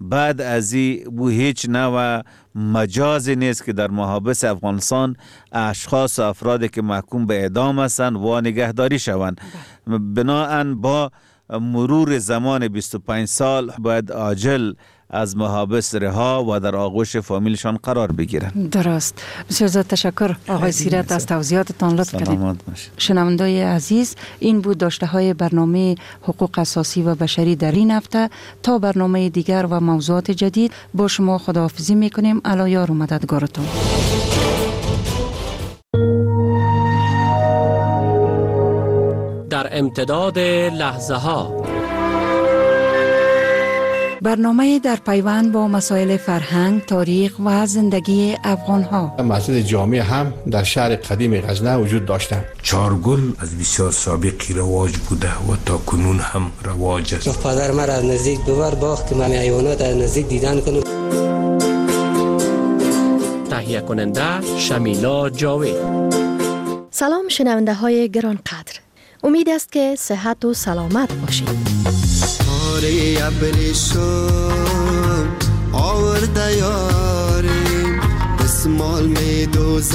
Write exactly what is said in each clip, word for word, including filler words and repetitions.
بعد از این بو هیچ نوع مجازی نیست که در محابس افغانستان اشخاص و افرادی که محکوم به اعدام هستند و نگهداری شوند. بناهن با مرور زمان بیست و پنج سال باید عاجل از محابس رها و در آغوش فامیلشان قرار بگیرند. درست. بسیار زیاد تشکر آقای سیرت از توضیحاتتان. لطف کردید. شنوندای عزیز، این بود داشته های برنامه حقوق اساسی و بشری در این هفته. تا برنامه دیگر و موضوعات جدید با شما خداحافظی میکنیم. الی یار و مددگارتون. در امتداد لحظه ها، برنامه در پیوند با مسائل فرهنگ، تاریخ و زندگی افغان ها. مسجد جامع هم در شهر قدیم غزنه وجود داشتند. چارگل از بسیار سابقی رواج بوده و تا کنون هم رواج است. پدر مرا از نزدیک ببر باخت که من حیوانات از نزدیک دیدن کنم. تهیه کننده شمیلا جاوید. سلام شنونده های گرانقدر، امید است که صحت و سلامت باشید. آره ابریشم آورده یاریم بسمال می دوزه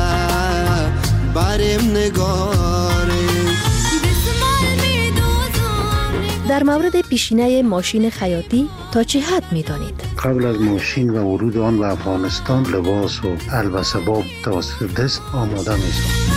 بریم نگاریم بسمال می دوزه. در مورد پیشینه ماشین خیاطی تا چه حد می دانید؟ قبل از ماشین و ورود آن به افغانستان لباس و البسباب توسط دست آماده می ساخت.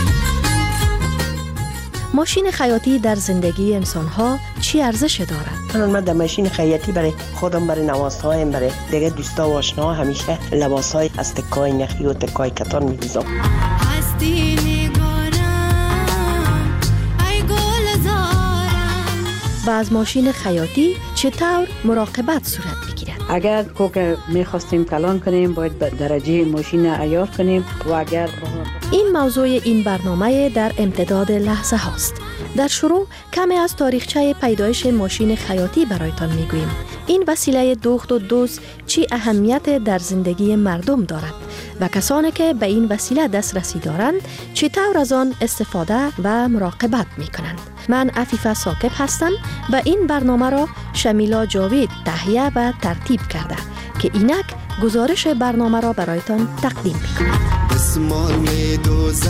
ماشین خیاطی در زندگی انسان‌ها چی ارزش دارد؟ من در ماشین خیاطی برای خودم، برای نوازهایم، برای دیگه دوستا و آشناها همیشه لباسهای از تکای نخی و تکای کتان می‌دوزم. هستی نگارم ای گل زارم. و از ماشین خیاطی چطور مراقبت صورت بگیرد؟ اگر کوک می‌خواستیم کلان کنیم باید به درجه ماشین عیار کنیم و اگر این موضوع این برنامه در امتداد لحظه هاست. در شروع کمی از تاریخچه پیدایش ماشین خیاطی برایتان میگوییم. این وسیله دوخت و دوز چی اهمیت در زندگی مردم دارد و کسانی که به این وسیله دسترسی دارند چطور از آن استفاده و مراقبت میکنند. من عفیفه ثاقب هستم و این برنامه را شمیلا جاوید تهیه و ترتیب کرده که اینک گزارش برنامه را برایتان تقدیم میکنم. دستمال می دوزه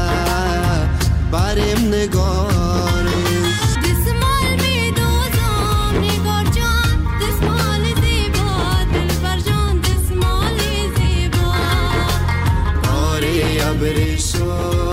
بریم نگاریم دستمال می دوزم نگار جان دستمال زیبا دلبر جان دستمال زیبا آره ابریشم.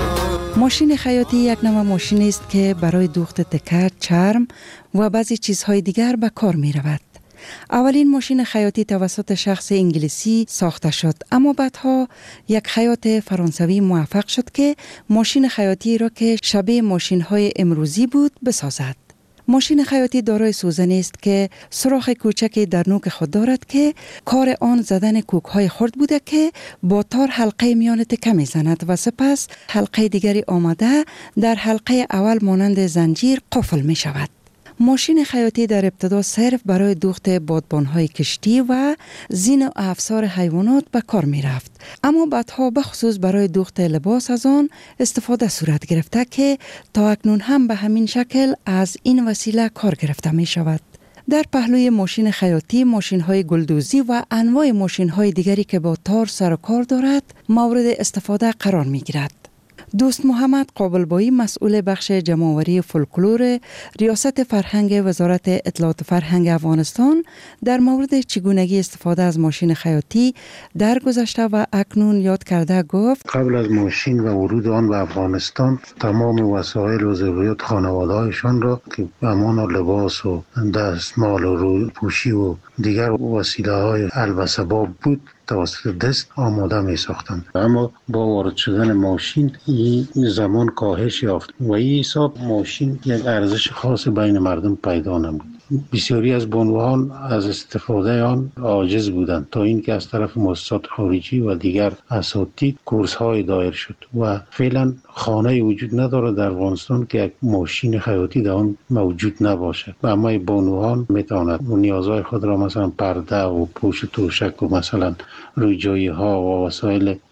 ماشین خیاطی یک نوع ماشین است که برای دوخت تکر، چرم و بعضی چیزهای دیگر به کار می رود. اولین ماشین خیاطی توسط شخص انگلیسی ساخته شد، اما بعدها یک خیاط فرانسوی موفق شد که ماشین خیاطی را که شبیه ماشین‌های امروزی بود بسازد. ماشین خیاطی دارای سوزنی است که سوراخ کوچکی در نوک خود دارد که کار آن زدن کوک‌های خرد بوده که با تار حلقه میان تکه می‌زند و سپس حلقه دیگری آمده در حلقه اول مانند زنجیر قفل می‌شود. ماشین خیاطی در ابتدا صرف برای دوخت بادبان‌های کشتی و زین و افسار حیوانات به کار می رفت، اما بعدها به خصوص برای دوخت لباس از آن استفاده صورت گرفته که تا اکنون هم به همین شکل از این وسیله کار گرفته می شود. در پهلوی ماشین خیاطی ماشین‌های گلدوزی و انواع ماشین‌های دیگری که با تار سر و کار دارد مورد استفاده قرار می گیرد. دوست محمد قابلبایی، مسئول بخش جمع‌آوری فولکلور ریاست فرهنگ وزارت اطلاعات فرهنگ افغانستان، در مورد چگونگی استفاده از ماشین خیاطی در گذشته و اکنون یاد کرده گفت: قبل از ماشین و ورود آن به افغانستان تمام وسایل و ضروریات خانواده‌هایشان را که امان لباس و دستمال و روپوشی و دیگر وسیله‌های البسباب بود توسط دست آماده می ساختند، اما با وارد شدن ماشین این زمان کاهش یافت و این حساب ماشین یک ارزش خاص بین مردم پیدا نمود. بسیاری از بانوان از استفاده آن عاجز بودند تا اینکه از طرف مؤسسات خارجی و دیگر اساتید کورس های دایر شد و فعلا خانه وجود ندارد در افغانستان که یک ماشین خیاطی در آن موجود نباشد و اما بانوان میتواند نیازهای خود را مثلا پرده و پوش توشک و مثلا روی جایی ها و وسایل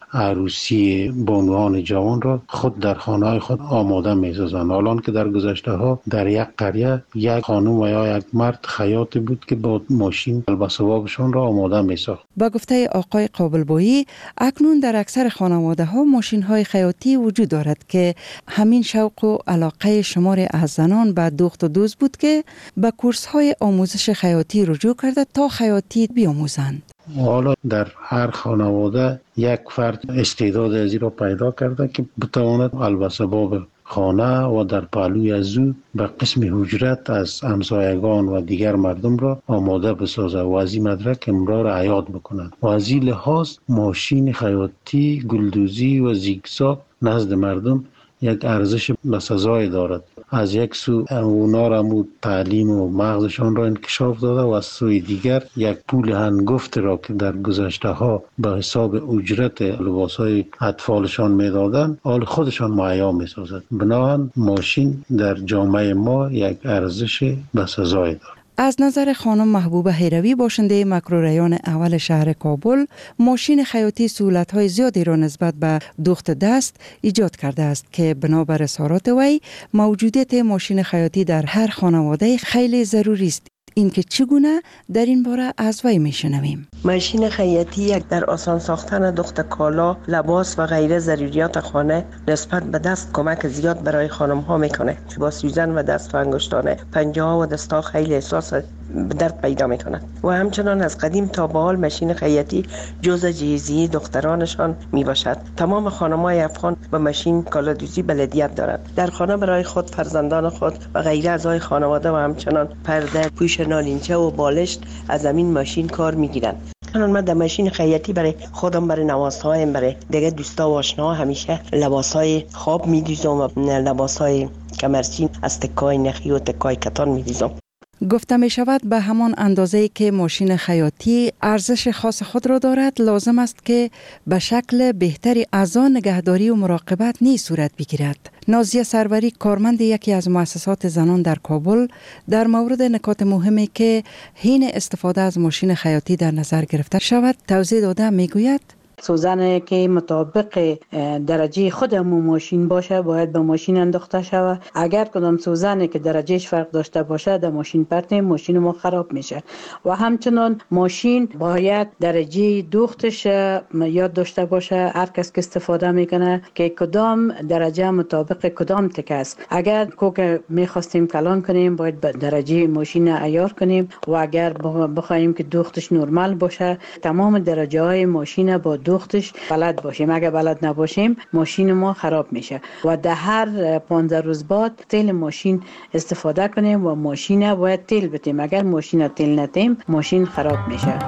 عروسی بانوان جوان را خود در خانه خود آماده می‌سازند. حالان که در گذشته ها در یک قریه یک خانم و یا یک مرد خیاطی بود که با ماشین الباسبابشان را آماده می‌ساخت. با گفته آقای قابلبایی، اکنون در اکثر خانواده ها ماشین های خیاطی وجود دارد که همین شوق و علاقه شمار از زنان به دوخت و دوز بود که به کورس های آموزش خیاطی رجوع کرده تا خیاطی بیاموزند. حالا در هر خانواده یک فرد استعداد ازی را پیدا کرده که بتواند الباسباب خانه و در پهلوی از او به قسم حجرت از همسایگان و دیگر مردم را آماده بسازد و از این مدرک امرار را حیات بکند. و از این لحاظ ماشین خیاطی، گلدوزی و زیگزاگ نزد مردم یک ارزش بسزای دارد. از یک سو اونا را مو تعلیم و مغزشان را انکشاف داده و از سوی دیگر یک پول هنگفت را که در گذشته ها به حساب اجرت لباس های اطفالشان می دادن حال خودشان مهیا می سازد. بنابراین ماشین در جامعه ما یک ارزش بسزای دارد. از نظر خانم محبوبه هیروی، باشنده مکروریان اول شهر کابل، ماشین خیاطی سهولت‌های زیادی را نسبت به دوخت دست ایجاد کرده است که بنابر اظهارات وی موجودیت ماشین خیاطی در هر خانواده خیلی ضروری است. اینکه چگونه در این باره از وی میشنویم. ماشین خیاطی یک در آسان ساختن دوخت کالا، لباس و غیره ضروریات خانه نسبت به دست کمک زیاد برای خانم ها میکنه. با سوزن و دست و انگشتان پنجه ها و دست ها خیلی احساس درد پیدا میکنند و همچنان از قدیم تا به حال ماشین خیاطی جزء جهیزیه دخترانشان می باشد. تمام خانم‌های افغان به ماشین کالادوزی بلدیت دارند. در خانه برای خود، فرزندان خود و غیره اعضای خانواده و همچنان پرده، پوش نالینچه و بالشت از همین ماشین کار میگیرند. الان من در ماشین خیاطی برای خودم، برای نوازهایم، برای دیگه دوستا و آشنا همیشه لباسای خواب می‌دوزم و لباسای کمرچین از تکای نخی و تکای کتان می‌دوزم. گفته می شود به همان اندازه‌ای که ماشین خیاطی ارزش خاص خود را دارد، لازم است که به شکل بهتری از آن نگهداری و مراقبت نیز صورت بگیرد. نازیه سروری، کارمند یکی از مؤسسات زنان در کابل، در مورد نکات مهمی که حین استفاده از ماشین خیاطی در نظر گرفته شود توضیح داده می گوید: سوزن که مطابق درجه خود مو ماشین باشه باید به ماشین انداخته شود. اگر کدام سوزنی که درجهش فرق داشته باشه در ماشین پرتیم، ماشین ما خراب میشه. و همچنان ماشین باید درجه دوختش یاد داشته باشه. هر کس که استفاده میکنه که کدام درجه مطابق کدام تک است. اگر کوک میخواستیم کلان کنیم باید به درجه ماشین عیار کنیم و اگر بخوایم که دوختش نرمال باشه تمام درجه های ماشین با دوختش بلد باشیم. اگر بلد نباشیم ماشین ما خراب میشه و در هر پانزده روز بعد تیل ماشین استفاده کنیم و ماشین باید تیل بتیم. اگر ماشین تیل نتیم ماشین خراب میشه.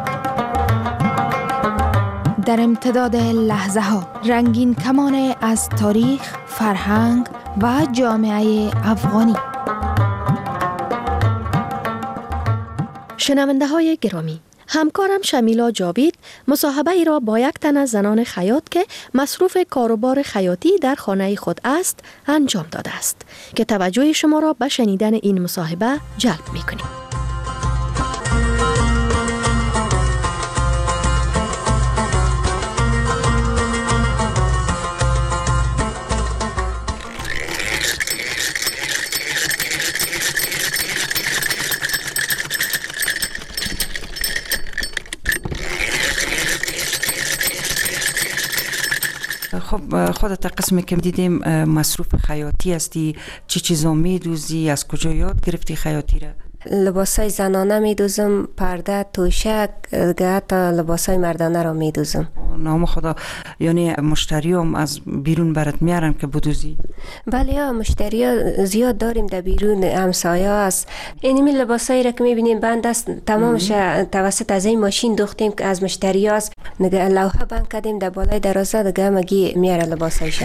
در امتداد لحظه ها رنگین کمان از تاریخ، فرهنگ و جامعه افغانی. شنونده های گرامی، همکارم شمیلا جاوید مصاحبه ای را با یک تن از زنان خیاط که مصروف کاروبار خیاطی در خانه خود است انجام داده است که توجه شما را به شنیدن این مصاحبه جلب می‌کنیم. خب خودت قسمی که دیدیم مصروف خیاطی هستی، چی چیزا میدوزی؟ از کجا یاد گرفتی خیاطی را؟ لباسای زنانه میدوزم، پرده، توشک، حتی لباسای مردانه را میدوزم. نام خدا، یعنی مشتری هم از بیرون برات میارن که بدوزی؟ بله یا مشتری ها زیاد داریم در بیرون، همسایه است. اینمی لباسایی را که میبینیم بند است تمامش توسط از این ماشین دوختیم که از مشتری هاست. نگه لوحه بند کردیم در بالای درازه دیگه مگی میاره لباسایشان.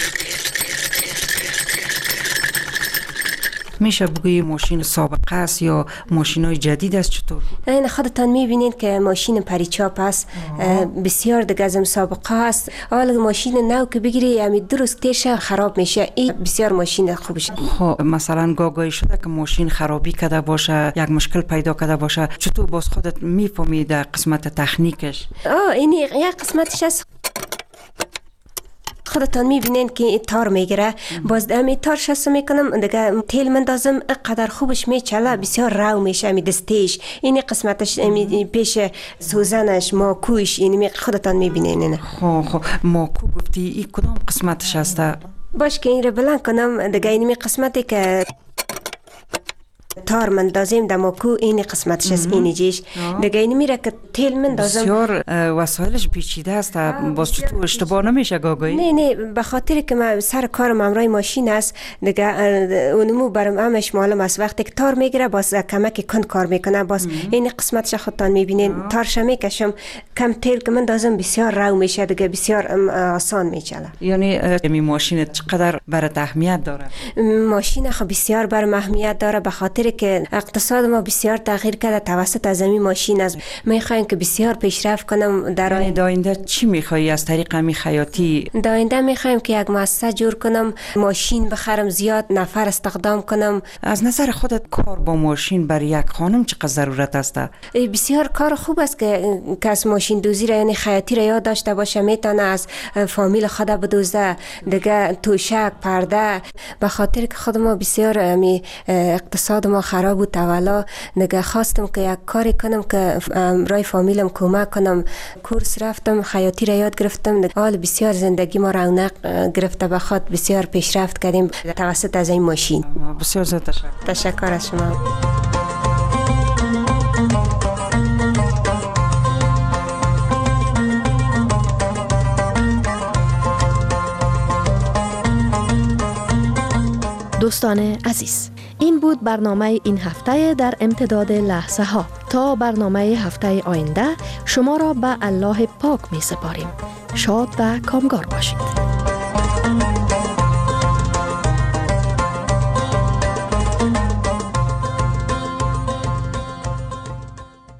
میشه بگویی ماشین سابقه است یا ماشین های جدید است؟ چطور؟ این خودتان میبینید که ماشین پریچاپ است، بسیار دیگه از سابقه است. اول ماشین نو که بگیری همین دو روز تیشه خراب میشه. این بسیار ماشین خوبش. خب مثلا گاگایی شده که ماشین خرابی کرده باشه، یک مشکل پیدا کرده باشه، چطور باز خودت میفهمی در قسمت تکنیکش؟ آه این یک قسمتش است. خودتان میبینین که این تار میگیره، باز امی تار شست میکنم دیگه تیل مندازم قدر خوبش میچله، بسیار رو میشه. امی دستیش اینی قسمتش امی پیش سوزنش ماکوش اینی خودتان میبینین. خب خب ماکو گفتی این کدام قسمتش هسته؟ باش که این رو بلند کنم دیگه اینی قسمتی که تار مندازیم در ماکو اینی قسمتش است. اینی جیش دیگه اینی میره که تیل مندازم. بسیار وسایلش پیچیده است، باز تو اشتباه نمیشه گاگایی؟ نه نه به خاطر که من سر کارم امرای ماشین است دیگه اونمو برام همش معلوم است. وقتی که تار میگیره باز کمک کند کار میکنه، باز این قسمتش خودتان میبینین تارش میکشم کم تیل که مندازم بسیار رو میشه دیگه، بسیار آسان میچله. یعنی این ماشین چقدر برات اهمیت داره؟ ماشین خب بسیار برام اهمیت داره به خاطر که اقتصاد ما بسیار تغییر کرده توسط از این ماشین است. میخوایم که بسیار پیشرفت کنم در آینده. چی میخوایی از طریق همین خیاطی؟ در آینده میخوایم که یک مؤسسه جور کنم، ماشین بخرم، زیاد نفر استخدام کنم. از نظر خودت کار با ماشین برای یک خانم چقدر ضرورت است؟ بسیار کار خوب است که کس ماشین دوزی را یعنی خیاطی را یاد داشته باشه، میتونه از فامیل خود بدوزه دیگه، توشک، پرده. به خاطر که خود ما بسیار امی اقتصاد ما خراب بود اولا، دیگه خواستم که یک کاری کنم که رای فامیلم کمک کنم. کورس رفتم، خیاطی را یاد گرفتم، حال بسیار زندگی ما رونق گرفته، به خاطر بسیار پیشرفت کردیم توسط از این ماشین. بسیار زیاد تشکر. تشکر از شما. دوستان عزیز، این بود برنامه این هفته در امتداد لحظه ها. تا برنامه هفته آینده شما را به الله پاک می سپاریم. شاد و کامگار باشید.